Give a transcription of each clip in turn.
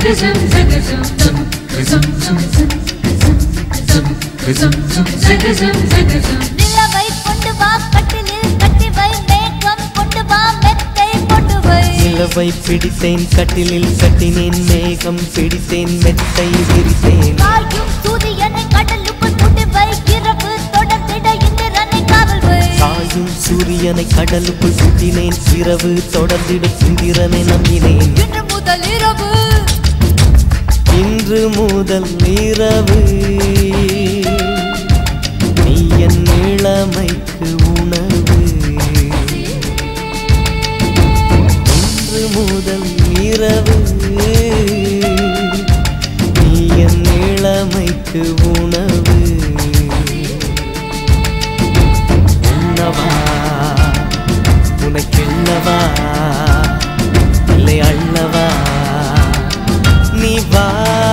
நிலவை கொண்டு வா கட்டிலில் கட்டி வை மேகம் கொண்டு வா மெத்தை கொண்டு வை நிலவை பிடித்தேன் கட்டிலில் கட்டினேன் மேகம் பிடித்தேன் மெத்தை விரித்தேன் காயும் சூரியனை கடலுக்குள் சுட்டு வை இரவு தொடர்ந்திட இந்திரனை காவல் வை காயும் சூரியனை கடலுக்குள் சுட்டினேன் இரவு தொடர்ந்திட இந்திரனை நம்பினேன் இன்று முதல் இரவு நீ என் இளமைக்கு உணவு இன்று முதல் இரவு நீ என் இளமைக்கு உணவு உண்ணவா உனக்கெல்லவா இல்லை அள்ளவா நீ வா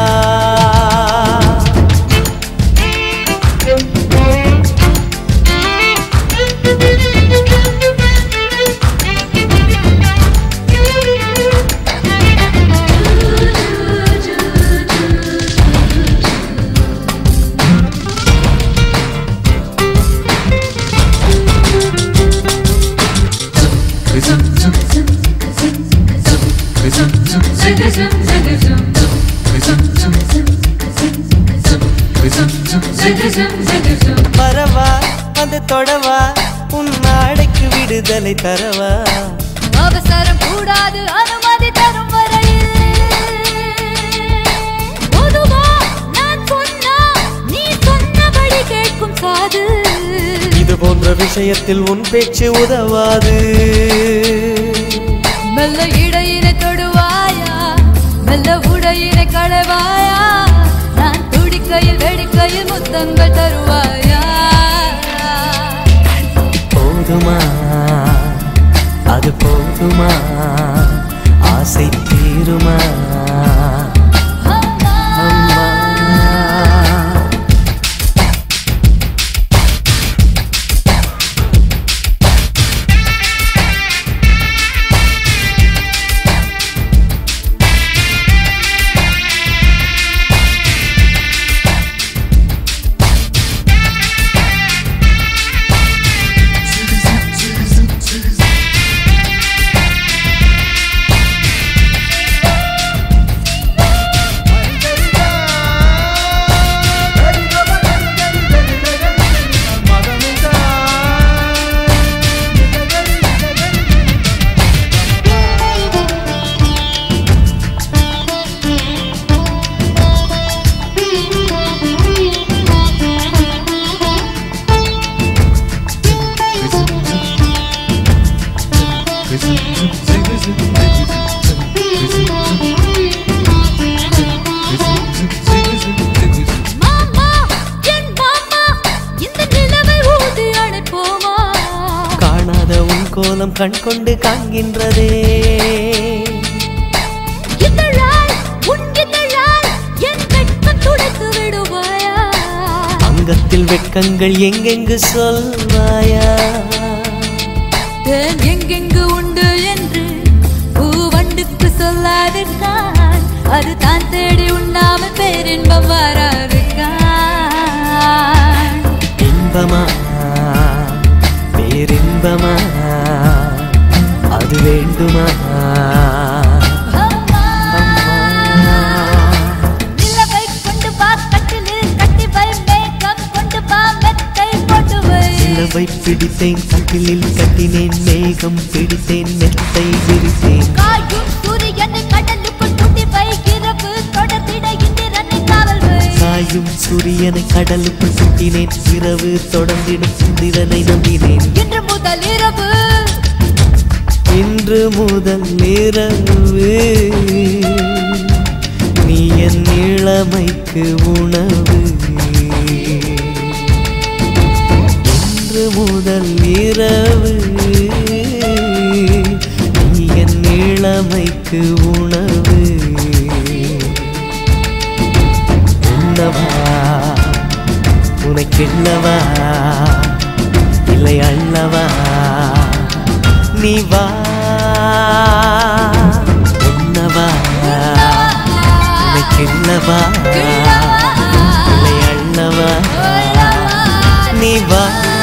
வரவா வந்து தொடவா உன் நாடைக்கு விடுதலை தரவா அவசரம் கூடாது அனுமதி தரும் வரையில் பொதுவா நான் சொன்னா நீ சொன்னபடி கேட்கும் காது இது போன்ற விஷயத்தில் உன் பேச்சு உதவாது மெல்ல இடையினை தொடுவாயா மெல்ல உடையினை களவாயா நான் துடிக்கையில் வெடிக்கையில் முத்தங்கள் தருவாயா போதுமா அது போதுமா ஆசை தீருமா கோலம் கண் கொண்டு காண்கின்றதே அங்கத்தில் வெட்கங்கள் எங்கெங்கு சொல்வாயா எங்கெங்கு உண்டு என்று பூவண்டுக்கு சொல்லாதிருக்கான் அது தான் தேடி உண்ணாமல் பேரின்பம் வராதிருக்கான் இன்பமா பேரின்பமா அது வேண்டுமா நிலவை கொண்டு வா கட்டிலில் கட்டி வை மேகம் கொண்டு வா மெத்தை போட்டு வை நிலவை பிடித்தேன் கட்டிலில் கட்டினேன் மேகம் பிடித்தேன் மெத்தை விரித்தேன் காயும் சூரியனை கடலுக்குள் சுட்டி வை இரவு தொடர்ந்திட இந்திரனை காவல் வை காயும் சூரியனை கடலுக்குள் சுட்டினேன் இரவு தொடர்ந்திடும் இந்திரனை நம்பினேன் இன்று முதல் இரவு நீ என் இளமைக்கு உணவு இன்று முதல் இரவு நீ என் இளமைக்கு உணவு உண்ணவா உனக்கெல்லவா இல்லை அள்ளவா நீ வா உண்ணவா கிள்ளவா கிள்ளவா, இல்லை அள்ளவா சொல்லவா, நீ வா